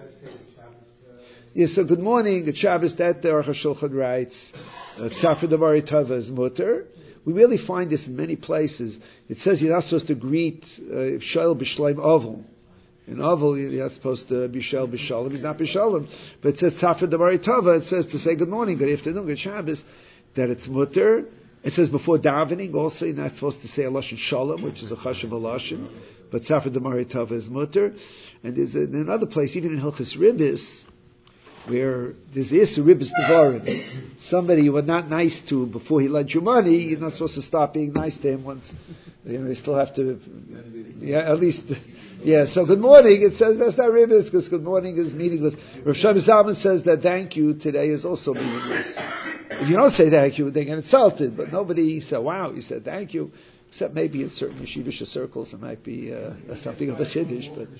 Yes. So good morning. Good Shabbos. That the Aruch HaShulchan writes. Tzafar Damari Tava is mutter. We really find this in many places. It says you're not supposed to greet Shail B'Shleim Oval. In Oval, you're not supposed to be Shail B'Shalom. He's not B'Shalom. But it says Tzafar Damari Tava. It says to say good morning, good afternoon, good Shabbos. That it's mutter. It says before davening also you're not supposed to say a lashon shalom, which is a chashav lashon, but Tzafar Damari Tava is mutter. And there's a, another place, even in Hilchos Ribis, where there's Isser Ribis Devarim. Somebody you were not nice to before he lent you money, you're not supposed to stop being nice to him once. You know, you still have to, yeah, at least, yeah. So good morning. It says that's not Ribis because good morning is meaningless. Rav Shlomo Zalman says that thank you today is also meaningless. If you don't say thank you, they get insulted. But nobody said, wow, you said thank you. Except maybe in certain yeshivish circles it might be uh, something of a chiddush. But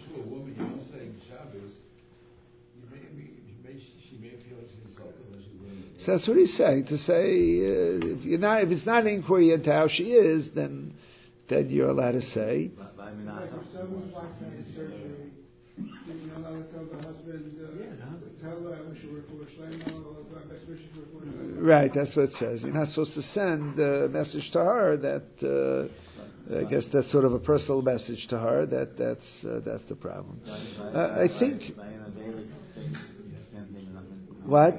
so that's what he's saying. To say uh, if you're not, if it's not an inquiry into how she is, then then you're allowed to say. Right, that's what it says. You're not supposed to send a message to her that. Uh, I guess that's sort of a personal message to her. That that's uh, that's the problem. Uh, I think. What?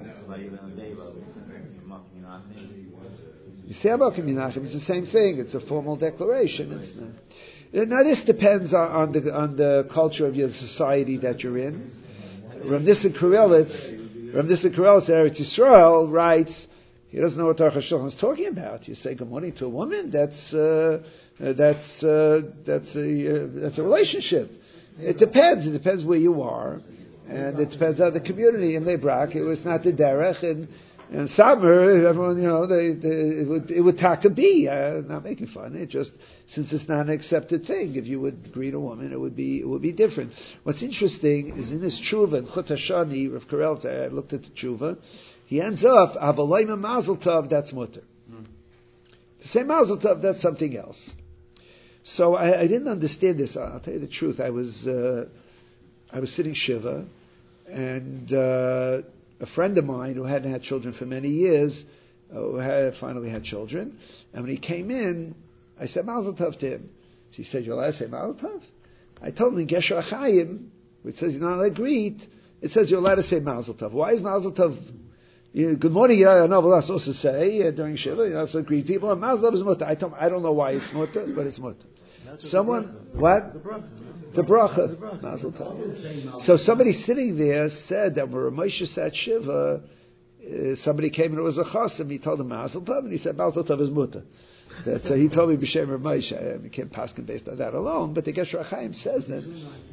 You say about Minachim, it's the same thing. It's a formal declaration. It's not. Now this depends on, on the on the culture of your society that you're in. Rav Nissen Karelitz, Rav Nissen Karelitz, Eretz Yisrael writes. He doesn't know what Aruch HaShulchan is talking about. You say good morning to a woman. That's uh, that's uh, that's a uh, that's a relationship. It depends. It depends where you are, and it depends on the community. In Lebrak, it was not the derech, and and Samer, everyone, you know, they, they it would it would taka be. Uh, not making fun. It just since it's not an accepted thing. If you would greet a woman, it would be it would be different. What's interesting is in this tshuva in Chut Hashani, Rav Karel, I looked at the tshuva. He ends up Avalayim Mazel Tov. That's mutter. Mm. To say Mazel Tov, that's something else. So I, I didn't understand this. I'll tell you the truth. I was uh, I was sitting shiva, and uh, a friend of mine who hadn't had children for many years, uh, who had finally had children, and when he came in, I said Mazel Tov to him. He said, "You're allowed to say Mazel Tov?" I told him in Gesher Achayim, which says you're not allowed to greet, it says you're allowed to say Mazel Tov. Why is Mazel Tov? You know, good morning, yeah, I know what I'm supposed to say uh, during Shiva. You're not supposed to greet people. And Mazel Tov is mutter. I, told him, I don't know why it's mutter, but it's mutter. Someone, what? It's a bracha. Mazel Tov. So somebody sitting there said that when Moshe said Shiva, uh, somebody came and it was a chosim. He told him Mazel Tov, and he said Mazel Tov is mutter. That uh, he told me b'shem Rav Moshe. I can't pass him based on that alone, but the Gesher Chaim says that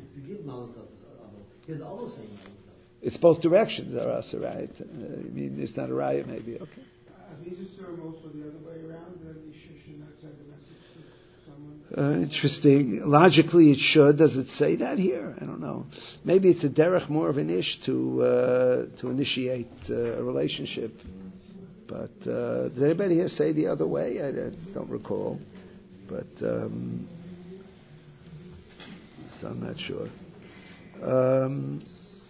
it's both directions are also right. Uh, I mean, it's not a riot, maybe. Okay. Uh, these are also the other way around. That you should not send a message to someone. Uh, interesting. Logically, it should. Does it say that here? I don't know. Maybe it's a derech more of an ish to uh, to initiate uh, a relationship. But uh, does anybody here say the other way? I, I don't recall. But um, so I'm not sure. Um,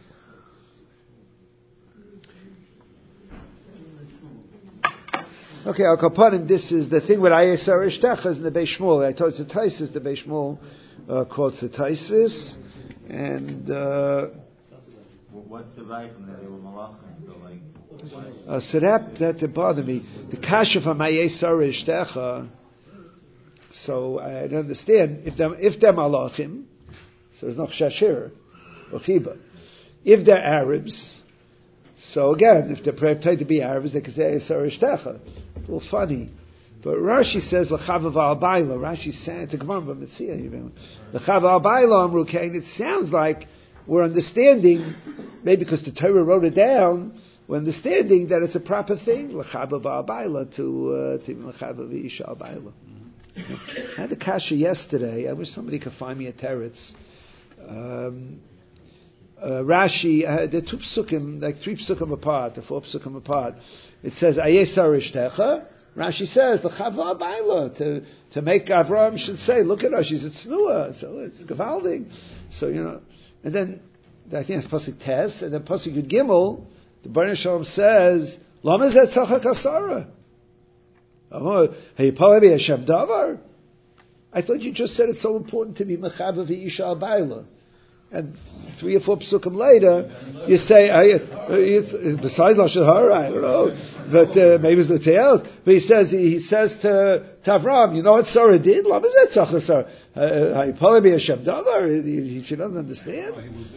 okay, Al Kapanim, this is the thing with Ayesar Ishtechas in the Beis Shmuel. I told you it's a Taisis, the Beis Shmuel uh, quotes the Taisis. And uh, what's the right from that? They were malachim, so like. Uh, so that that didn't bother me. The kasha from Ayesar Ishtecha. So I don't understand if them if they're malachim, so there's no chashir or chiba. If they're Arabs, so again, if they're pretending to be Arabs, they can say Ayesar Ishtecha. It's a little funny. But Rashi says l'chavav al baila. Rashi says it's a gemara but Metzia even l'chavav al baila amru kain. It sounds like we're understanding, maybe because the Torah wrote it down. We're understanding that it's a proper thing, l'chavav al baila to uh, to l'chavav isha al baila. I had a kasha yesterday. I wish somebody could find me a teretz. Um, uh, Rashi, uh, the two psukim, like three psukim apart, or four psukim apart. It says Ayesar Ishtecha. Rashi says the Chava Baila to to make Avraham should say, look at her, she's a tznuah, so it's gewaldig. So you know, and then I think it's pasuk Tes, and then pasuk Yud Gimel. The Baruch Shalom says, Lama zeh tzachak asara. Hey, Palabi Hashem Davar. I thought you just said it's so important to be mechaber v'isha al baila. And three or four psukim later, you say, besides Lashon Hara, I don't know, but uh, maybe it's the tails. But he says, he, he says to, to Avram, you know what Sarah did? Lama zeh tzachak asara. Hey, Palabi Hashem Davar. She doesn't understand.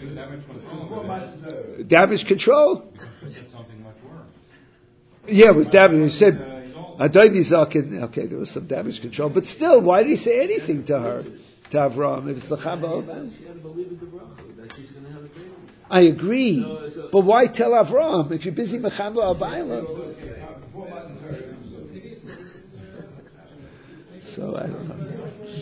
Damage control. Yeah, it was damage. He said, okay, there was some damage control, but still, why did he say anything to her, to Avram? It was the Chava. She had to believe in the bracha that she's going to have a baby. I agree, no, so, but why tell Avram if you're busy mechamba al bailam? So I don't know.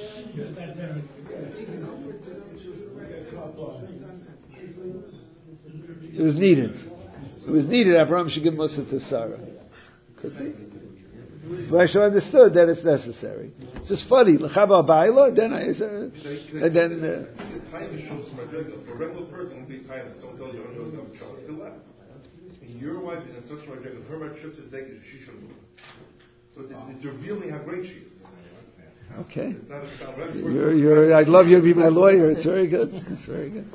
It was needed. It was needed. Avram should give Musa to Sarah. Could be. But I should understood that it's necessary. It's just funny. L'chava ba'ila, then I said, and then. The time shows for a regular person would be time. Someone tells you, "Oh, no, child still left." Your wife is in such a way that her trip to take she should move. So it's, it's revealing how great she is. Okay. You're, you're, I'd love you to be my lawyer. It's very good. It's very good.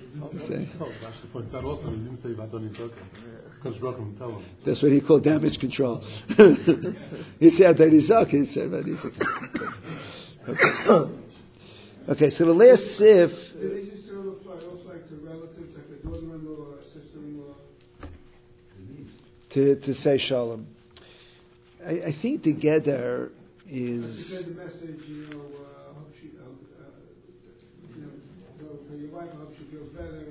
That's what he called damage control. He said that he's okay. He said that he's okay. Okay, so the last sif. Did this also apply like to relatives, like a daughter-in-law or a sister-in-law? To to say shalom. I, I think together is. You said the message, you know, uh, hope she, uh, uh, you know, so for your wife, I hope she feels better.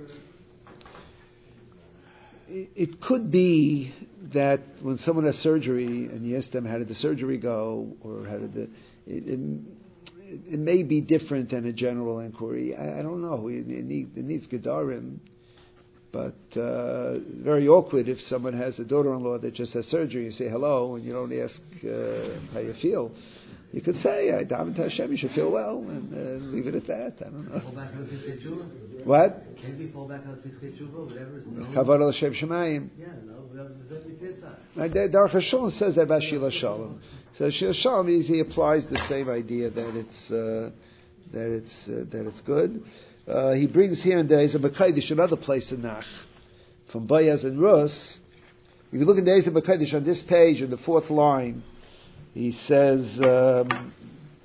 It, it could be that when someone has surgery and you ask them how did the surgery go or how did the, it, it, it may be different than a general inquiry. I, I don't know. It, it, need, it needs gedarim, but uh, very awkward if someone has a daughter-in-law that just has surgery. You say hello and you don't ask uh, how you feel. You could say, I daven to Hashem, you should feel well, and uh, leave it at that. I don't know. Fall back on the Piskei Tshuva? What? Can't we fall back on the Piskei Tshuva? Whatever is known. Kavod al Shem Shemayim. Yeah, no, whatever is the kids are. Right, Darach Hashem says that about Shila Shalom. So Shila Shalom is he applies the same idea that it's uh, that it's uh, that it's good. Uh, he brings here in the Ezer B'Kodesh another place in Nach from Bayaz and Rus. If you look in the Ezer B'Kodesh on this page in the fourth line, he says. Um,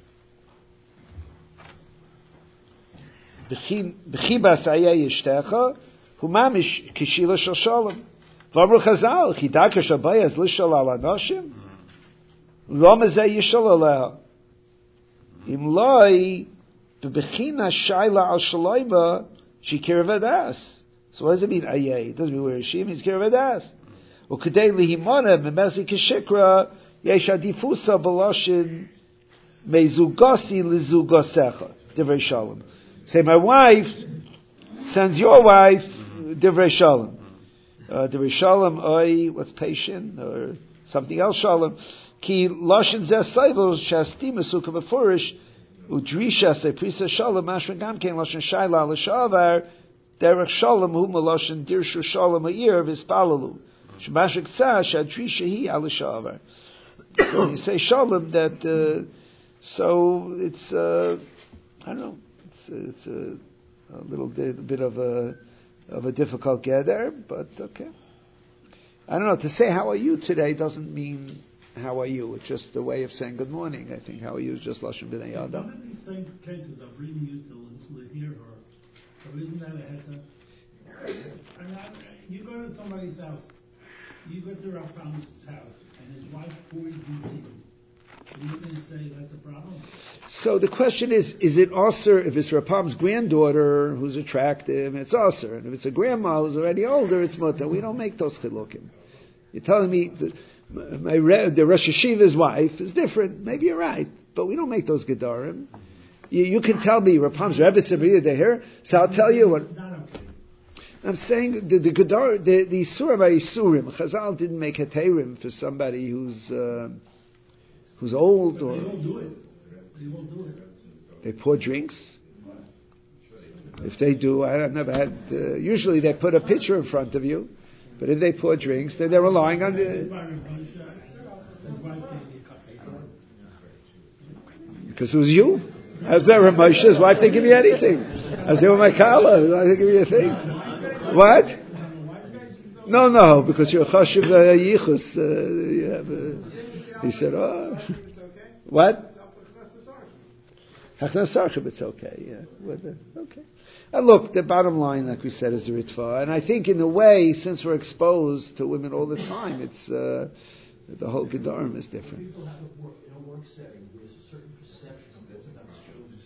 B'chibas ayeh yishtecha hu mamish kishila shel shalom. V'amru Chazal chidaka shabayaz lishal al anoshim lo mezeh yishal aleha im loi b'bechina shayla al shalayba shikir vadas. So what does it mean ayeh? It doesn't mean where she means kir vadas. U'kadei lihimona b'mezi kishikra yesh adifusa b'loshin mezugasi lizugasecha. Divrei shalom. Say, my wife sends your wife divrei shalom. Uh, divrei shalom, oi, what's patient, or something else shalom. Ki loshen zeh sayvos shasti mesuka beforish udrisha se prisa shalom mashma gamkein loshen shayla l'shavar derech shalom hu maloshen dirshu shalom ha'ir v'spalalu shemashik tzah shadrisha hi al l'shavar. So you say shalom that, uh, so it's, uh, I don't know. It's a, a little bit, bit of a of a difficult gather, but okay. I don't know. To say how are you today doesn't mean how are you. It's just a way of saying good morning. I think how are you is just lashon b'nei adam. One of these same cases of bringing you to live here, or so isn't that a heta? And I, you go to somebody's house, you go to Rav Pam's house, and his wife pours you tea. Are you going to say that's a problem? So the question is, is it also, if it's Rapam's granddaughter who's attractive, it's also, and if it's a grandma who's already older, it's mutter. We don't make those chilukim. You're telling me that my, the Rosh Hashiva's wife is different. Maybe you're right, but we don't make those gedarim. You, you can tell me Rapam's Rebbe Tzavriya Deher, so I'll tell you what. I'm saying the the gedar, the the Surah by Isurim. Chazal didn't make heterim for somebody who's uh, who's old or. They won't do it. They won't do it. They pour drinks. If they do, I've never had. Uh, usually, they put a pitcher in front of you, but if they pour drinks, then they're relying on the. Because it was you. As there were Moshe's wife, they give you anything. As they were my Kala, they give you a thing. What? No, no, because you're Chashiv uh, Yichus. Uh, you have a, he said, oh. What? Hachnas Sarchib, it's okay, yeah. With the, okay. And look, the bottom line, like we said, is the Ritva. And I think in a way, since we're exposed to women all the time, it's, uh, the whole Gedarim is different. People have a work, in a work setting, there's a certain perception that's about children's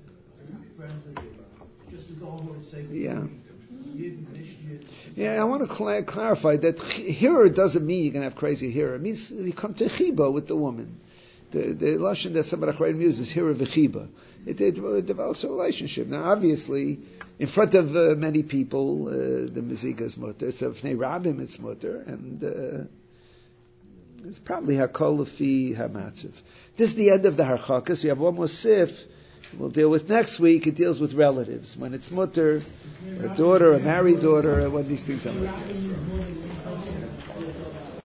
just to go home and say, yeah. Yeah, I want to cl- clarify that Hira doesn't mean you're going to have crazy Hira. It means you come to Chiba with the woman. The the lashon that some of the uses Hira v'Chiba. It, it, it develops a relationship. Now, obviously, in front of uh, many people, uh, the Mezika is mutter. So, Fnei Rabim, it's mutter. And uh, it's probably Hakol Lefi Hamatziv. This is the end of the Harchakas. You have one more sif we'll deal with next week. It deals with relatives. When it's mutter, a daughter, a married daughter, when these things are mutter.